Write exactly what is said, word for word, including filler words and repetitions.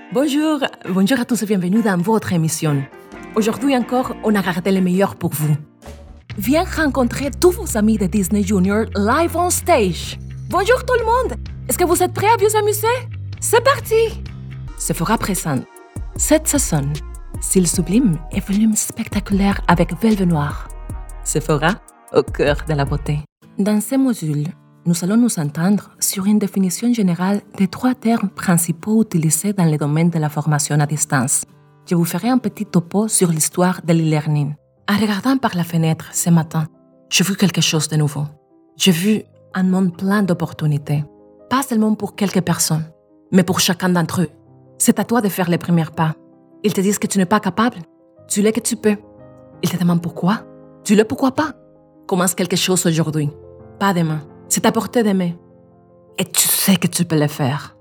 Bonjour, bonjour à tous et bienvenue dans votre émission. Aujourd'hui encore, on a gardé le meilleur pour vous. Viens rencontrer tous vos amis de Disney Junior live on stage. Bonjour tout le monde! Est-ce que vous êtes prêts à vous amuser? C'est parti! Sephora présente cette saison, style sublime et volume spectaculaire avec Velvet Noir. Sephora au cœur de la beauté. Dans ces modules, nous allons nous entendre sur une définition générale des trois termes principaux utilisés dans le domaine de la formation à distance. Je vous ferai un petit topo sur l'histoire de l'e-learning. En regardant par la fenêtre ce matin, j'ai vu quelque chose de nouveau. J'ai vu un monde plein d'opportunités. Pas seulement pour quelques personnes, mais pour chacun d'entre eux. C'est à toi de faire les premiers pas. Ils te disent que tu n'es pas capable. Tu l'es que tu peux. Ils te demandent pourquoi. Tu l'es pourquoi pas. Commence quelque chose aujourd'hui. Pas demain. C'est à portée de main. Et tu sais que tu peux le faire.